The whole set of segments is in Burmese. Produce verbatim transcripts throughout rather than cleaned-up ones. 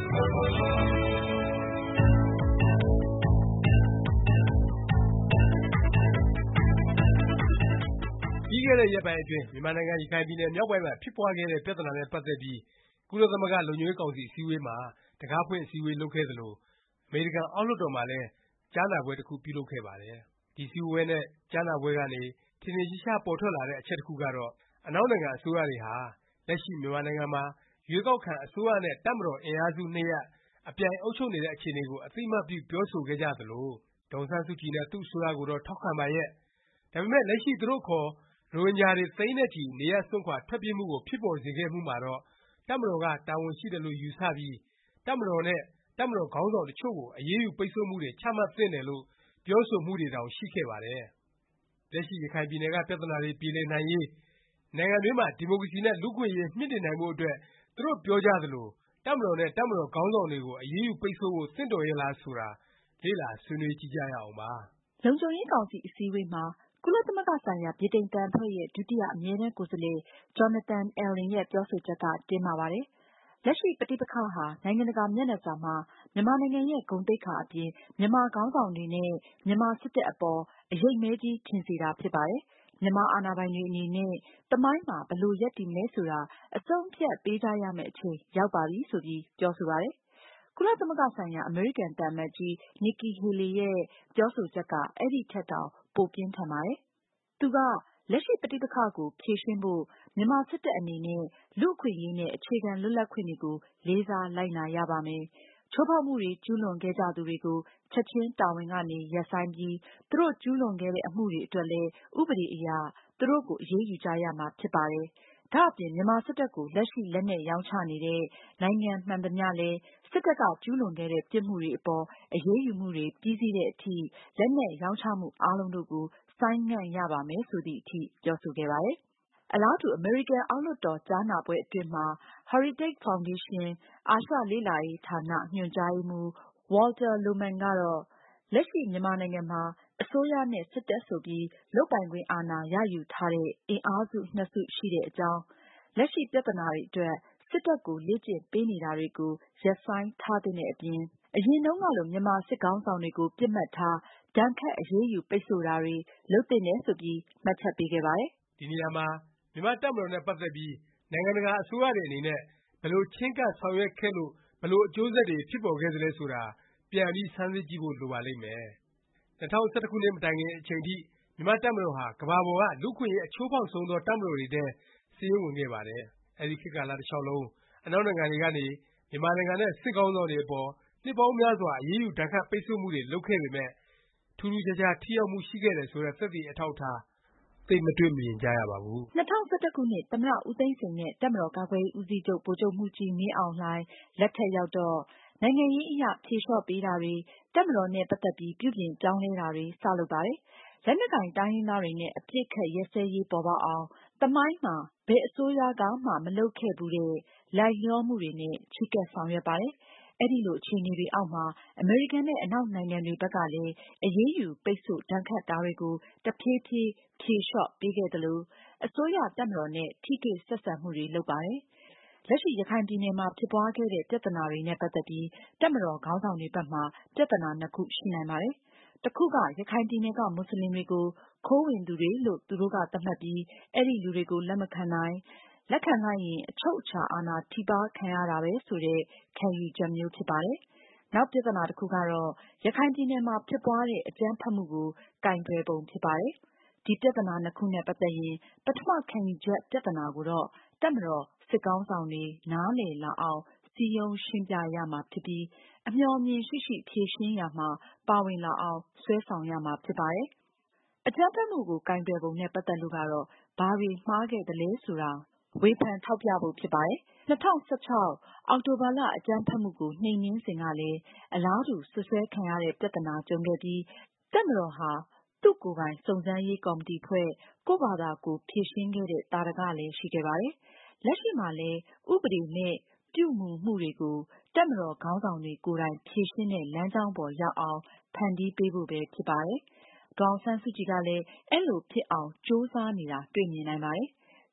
ပြီးခဲ့တဲ့ရက်ပိုင်းအတွင်းမြန်မာနိုင်ငံရခိုင်ပြည်နယ်မြောက်ပိုင်းမှာဖြစ်ပွားခဲ့တဲ့ပြဿနာနဲ့ပတ်သက်ပြီးကုလသမဂ္ဂလုံခြုံရေးကောင်စီအစည်းအဝေးမှာတံခါးဖွင့်အစည်းအဝေးလုပ်ခဲ့သလိုအမေရိကန်အောက်လွှတ်တော်မှာလည်းကြားနာပွဲတစ်ခုပြုလုပ်ခဲ့ပါတယ်။ဒီအစည်းအဝေးနဲ့ကြားနာပွဲကနေထင်ထင်ရှားရှားပေါ်ထွက်လာတဲ့အချက်တစ်ခုကတော့အနောက်နိုင်ငံအစိုးရတွေဟာလက်ရှိမြန်မာနိုင်ငံမှာရွေးကောက်ခံအစိုးရနဲ့တပ်မတော်အင်အားစုနှစ်ရပ်အပြိုင်အုပ်ချုပ်နေတဲ့အခြေအနေကိုအသိအမှတ်ပြုပြောဆိုခဲ့ကြသလိုဒေါ်အောင်ဆန်းစုကြည်နဲ့သူ့အစိုးရကိုတော့ထောက်ခံပါရဲ့ဒါပေမဲ့လက်ရှိသူတို့ခေါ်ရိုဟင်ဂျာတွေသိန်းနဲ့ချီနေရပ်စွန့်ခွာထွက်ပြေးမှုကိုဖြစ်ပေါ်စေခဲ့မှုမှာတော့တပ်မတော်ကတာဝန်ရှိတယ်လို့ယူဆပြီးတပ်မတော်နဲ့တပ်မတော်ခေါင်းဆောင်တချို့ကိုအရေးယူပိတ်ဆို့မှုတွေချမှတ်သင့်တယ်လို့ပြောဆိုမှုတွေတောင်ရှိခဲ့ပါတယ်။လက်ရှိရခိုင်ပြည်နယ်ကပြဿနာတွေပြေလည်နိုင်ရေးနိုင်ငံတွင်းမှာဒီမိုကရေစီနဲ့လူ့အခွင့်အရေးမြင့်တင်နိုင်ဖို့အတွက်သူတို့ပြောကြသလိုတပ်မတော်နဲ့တပ်မတော်ခေါင်းဆောင်တွေကိုအရေးယူပိတ်ဆို့ဖို့သင့်တော်ရဲ့လားဆိုတာလေ့လာဆွေးနွေးကြည့်ကြရအောင်ပါ။လုံခြုံရေးကောင်စီအစည်းအဝေးမှာကုလသမဂ္ဂဆိုင်ရာဗြိတိန်သံအဖွဲ့ရဲ့ဒုတိယအမြဲတမ်းကိုယ်စားလှယ် Jonathan Allen ရဲ့ပြောဆိုချက်ကတင်းမာပါတယ်။လက်ရှိပဋိပက္ခဟာနိုင်ငံတကာမျက်နှာစာမှာမြန်မာနိုင်ငံရဲ့ဂုဏ်သိက္ခာအပြင်မြန်မာခေါင်းဆောင်တွေနဲ့မြန်မာစစ်တပ်အပေါ်အရိပ်မဲကြီးထင်စေတာဖြစ်ပါတယ်။မြန်မာအာဏာပိုင်တွေအနေနဲ့သမိုင်းမှာဘယ်လိုရပ်တည်မလဲဆိုတာအဆုံးအဖြတ်ပေးကြရမယ့်အချိန်ရောက်ပါပြီဆိုပြီးပြောဆိုပါတယ်။ကုလသမဂ္ဂဆိုင်ရာအမေရိကန်သံအမတ်ကြီး Nikki Haley ရဲ့ပြောဆိုချက်ကအဲဒီထက်တောင်ပိုပြင်းထန်ပါတယ်။သူကလက်ရှိပဋိပက္ခကိုဖြေရှင်းဖို့မြန်မာစစ်တပ်အနေနဲ့လူ့အခွင့်အရေးနဲ့အခြေခံလွတ်လပ်ခွင့်တွေကိုလေးစားလိုက်နာရပါမယ်။ချိုးဖေါက်မှုတွေကျူးလွန်ခဲ့ကြသူတွေကိုချက်ချင်းတာဝန်ကနေရပ်ဆိုင်းပြီးသူတို့ကျူးလွန်ခဲ့တဲ့အမှုတွေအတွက်လည်းဥပဒေအရသူတို့ကိုအရေးယူကြရမှာဖြစ်ပါတယ်။ဒါ့အပြင်မြန်မာစစ်တပ်ကိုလက်ရှိလက်နက်ရောင်းချနေတဲ့နိုင်ငံမှန်သမျှလည်းစစ်တပ်ကကျူးလွန်ခဲ့တဲ့ပြစ်မှုတွေအပေါ်အရေးယူမှုတွေပြီးစီးတဲ့အထိလက်နက်ရောင်းချမှုအားလုံးတို့ကိုဆိုင်းငံ့ရပါမယ်ဆိုသည့်အထိပြောဆိုခဲ့ပါတယ်။အလားတူအမေရိကန်အောက်လွှတ်တော်ကြားနာပွဲအတွင်းမှာ Heritage Foundation အာရှလေ့လာရေးဌာနညွှန်ကြားရေးမှူး Walter Lohman ကတော့လက်ရှိမြန်မာနိုင်ငံမှာအစိုးရနဲ့စစ်တပ်ဆိုပြီးလုပ်ပိုင်ခွင့်အာဏာရယူထားတဲ့အင်အားစုနှစ်စုရှိတဲ့အကြောင်းလက်ရှိပြဿနာတွေအတွက်စစ်တပ်ကိုလေ့ကျင့်ပေးနေတာတွေကိုရပ်ဆိုင်းထားသင့်တဲ့အပြင်အရင်တုန်းကလိုမြန်မာစစ်ခေါင်းဆောင်တွေကိုပစ်မှတ်ထားဒဏ်ခတ်အရေးယူပိတ်ဆို့တာတွေလုပ်သင့်တယ်ဆိုပြီးမှတ်ချက်ပေးခဲ့ပါတယ်။ဒီနေရာမှာမြန်မာတပ်မတော်နဲ့ပတ်သက်ပြီးနိုင်ငံတကာအစိုးရတွေအနေနဲ့ဘယ်လိုချဉ်းကပ်ဆောင်ရွက်ခဲ့လို့ဘယ်လိုအကျိုးဆက်တွေဖြစ်ပေါ်ခဲ့သလဲဆိုတာပြန်ပြီးဆန်းစစ်ကြည့်ဖို့လိုပါလိမ့်မယ်။၂၀၁၁ခုနှစ်မတိုင်ခင်အချိန်ထိမြန်မာတပ်မတော်ဟာကမ္ဘာပေါ်ကလူ့အခွင့်အရေးအချိုးဖေါက်ဆုံးသောတပ်မတော်တွေထဲစာရင်းဝင်ခဲ့ပါတယ်။အဲဒီခေတ်ကာလတလျောက်လုံးအနောက်နိုင်ငံတွေကနေမြန်မာနိုင်ငံနဲ့စစ်ခေါင်းဆောင်တွေအပေါ်နှစ်ပေါင်းများစွာအရေးယူဒဏ်ခတ်ပိတ်ဆို့မှုတွေလုပ်ခဲ့ပေမယ့်ထူးထူးခြားခြားထိရောက်မှုရှိခဲ့တယ်ဆိုတဲ့သက်သေအထောက်အထားသိပ်မတွေ့မြင်ကြရပါဘူး။၂၀၁၁ခုနှစ်သမ္မတဦးသိန်းစိန်နဲ့တပ်မတော်ကာကွယ်ရေးဦးစီးချုပ်ဗိုလ်ချုပ်မှူးကြီးမင်းအောင်လှိုင်လက်ထက်ရောက်တော့နိုင်ငံရေးအရဖြေလျော့ပေးတာတွေတပ်မတော်နဲ့ပတ်သက်ပြီးပြုပြင်ပြောင်းလဲတာတွေစလုပ်ပါတယ်။လက်နက်ကိုင်တိုင်းရင်းသားတွေနဲ့အပစ်အခတ်ရပ်စဲရေးပေါ်ပေါက်အောင်သမိုင်းမှာဘယ်အစိုးရကမှမလုပ်ခဲ့ဘူးတဲ့လိုက်လျောမှုတွေနဲ့ချဉ်းကပ်ဆောင်ရွက်ပါတယ်။အဲဒီလိုအခြေအနေတွေအောက်မှာအမေရိကန်နဲ့အနောက်နိုင်ငံတွေဘက်ကလည်းအရေးယူပိတ်ဆို့ဒဏ်ခတ်တာတွေကိုတဖြည်းဖြည်းဖြေလျော့ပေးခဲ့သလိုအစိုးရတပ်မတော်နဲ့ထိတွေ့ဆက်ဆံမှုတွေလုပ်ပါတယ်။လက်ရှိရခိုင်ပြည်နယ်မှာဖြစ်ပွားခဲ့တဲ့ပြဿနာတွေနဲ့ပတ်သက်ပြီးတပ်မတော်ခေါင်းဆောင်တွေဘက်မှာပြဿနာနှစ်ခုရှိနိုင်ပါတယ်။တစ်ခုကရခိုင်ပြည်နယ်ကမွတ်စလင်တွေကိုခိုးဝင်သူတွေလို့သူတို့ကသတ်မှတ်ပြီးအဲဒီလူတွေကိုလက်မခံနိုင်လက်ခံလိုက်ရင်အချုပ်အခြာအာဏာထိပါးခံရတာပဲဆိုတဲ့ခံယူချက်မျိုးဖြစ်ပါတယ်။နောက်ပြဿနာတစ်ခုကတော့ရခိုင်ပြည်နယ်မှာဖြစ်ပွားတဲ့အကြမ်းဖက်မှုကိုကိုင်တွယ်ပုံဖြစ်ပါတယ်။ဒီပြဿနာနှစ်ခုနဲ့ပတ်သက်ရင်ပထမခံယူချက်ပြဿနာကိုတော့တပ်မတော်စစ်ခေါင်းဆောင်တွေနားလည်လာအောင်စည်းရုံးရှင်းပြရမှာဖြစ်ပြီးအမျှော်အမြင်ရှိရှိဖြေရှင်းရာမှာပါဝင်လာအောင်ဆွဲဆောင်ရမှာဖြစ်ပါတယ်။အကြမ်းဖက်မှုကိုကိုင်တွယ်ပုံနဲ့ပတ်သက်လို့ကတော့ဘာတွေမှားခဲ့သလဲဆိုတာဝေဖန်ထောက်ပြဖို့ဖြစ်ပါတယ်။၂၀၁၆အောက်တိုဘာလအကြမ်းဖက်မှုကိုနှိမ်နင်းစဉ်ကလည်းအလားတူစွပ်စွဲခံရတဲ့ပြဿနာကြုံခဲ့ပြီးတပ်မတော်ဟာသူ့ကိုယ်ပိုင်စုံစမ်းရေးကော်မတီဖွဲ့ကိုယ့်ဘာသာကိုယ်ဖြေရှင်းခဲ့တဲ့သာဓကလည်းရှိခဲ့ပါတယ်။လက်ရှိမှာလည်းဥပဒေမဲ့ပြုမူမှုတွေကိုတပ်မတော်ခေါင်းဆောင်တွေကိုယ်တိုင်ဖြေရှင်းတဲ့လမ်းကြောင်းပေါ်ရောက်အောင်ဖန်တီးပေးဖို့ပဲဖြစ်ပါတယ်။ဒေါ်အောင်ဆန်းစုကြည်ကလည်းအဲလိုဖြစ်အောင်ကြိုးစားနေတာတွေ့မြင်နိုင်ပါတယ်။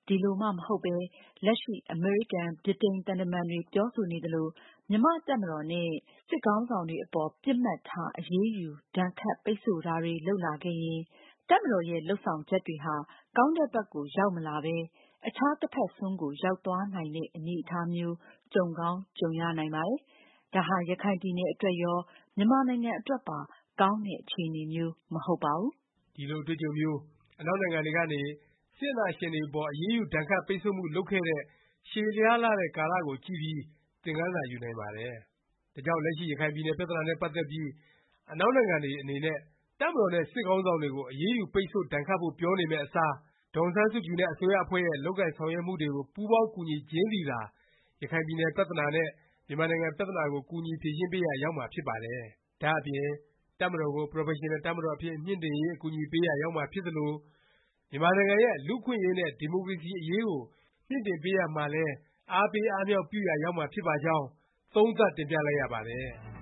ဒီလိုမှမဟုတ်ပဲ လက်ရှိ အမေရိကန်၊ ဗြိတိန် သံတမန်တွေ ပြောဆိုနေသလို မြန်မာ့တပ်မတော်နဲ့ စစ်ခေါင်းဆောင်တွေအပေါ် ပစ်မှတ်ထား အရေးယူ၊ ဒဏ်ခတ် ပိတ်ဆို့တာတွေ လုပ်လာခဲ့ရင် တပ်မတော်ရဲ့ လုပ်ဆောင်ချက်တွေဟာ ကောင်းတဲ့ဘက်ကို ရောက်မလာပဲ အခြားတစ်ဖက်စွန်းကို ရောက်သွားနိုင်တဲ့ အနေအထားမျိုး ကြုံကောင်း ကြုံရနိုင်ပါတယ်။ ဒါဟာ ရခိုင်ပြည်နယ် အတွက်ရော၊ မြန်မာနိုင်ငံအတွက်ပါ ကောင်းတဲ့ အခြေအနေမျိုး မဟုတ်ပါဘူး။ ဒီလို အတွေ့အကြုံမျိုး အနောက်နိုင်ငံတွေကနေ စစ်အာဏာရှင်တွေအပေါ် အရေးယူ ဒဏ်ခတ် ပိတ်ဆို့မှု လုပ်ခဲ့တဲ့ ရှည်လျားလှတဲ့ ကာလကိုကြည့်ပြီး သင်ခန်းစာ ယူနိုင်ပါတယ်။ ဒါကြောင့် လက်ရှိ ရခိုင်ပြည်နယ် ပြသနာနဲ့ ပတ်သက်ပြီး အနောက်နိုင်ငံတွေ အနေနဲ့ တပ်မတော်နဲ့ စစ်ခေါင်းဆောင်တွေကို အရေးယူ ပိတ်ဆို့ ဒဏ်ခတ်ဖို့ ပြောနေမယ့်အစား ဒေါ်အောင်ဆန်းစုကြည်နဲ့ အစိုးရအဖွဲ့ရဲ့ လုပ်ကိုင်ဆောင်ရွက်မှုတွေကို ပူးပေါင်းကူညီခြင်းသည်သာ ရခိုင်ပြည်နယ် ပြသနာနဲ့ မြန်မာနိုင်ငံ ပြသနာကို ကူညီဖြေရှင်းပေးရာ ရောက်မှာ ဖြစ်ပါတယ်။ ဒါ့အပြင် တပ်မတော်ကို ပရော်ဖက်ရှင်နယ် တပ်မတော်အဖြစ် မြှင့်တင်ရေး အကူအညီပေးရာ ရောက်မှာဖြစ်သလို၊ မြန်မာနိုင်ငံရဲ့ လူ့အခွင့်အရေးနဲ့ ဒီမိုကရေစီ အရေးကို မြှင့်တင်ပေးရာမှာလည်း အားပေးအားမြှောက်ပြုရာ ရောက်မှာ ဖြစ်ပါကြောင်း သုံးသပ်တင်ပြလိုက်ရပါတယ်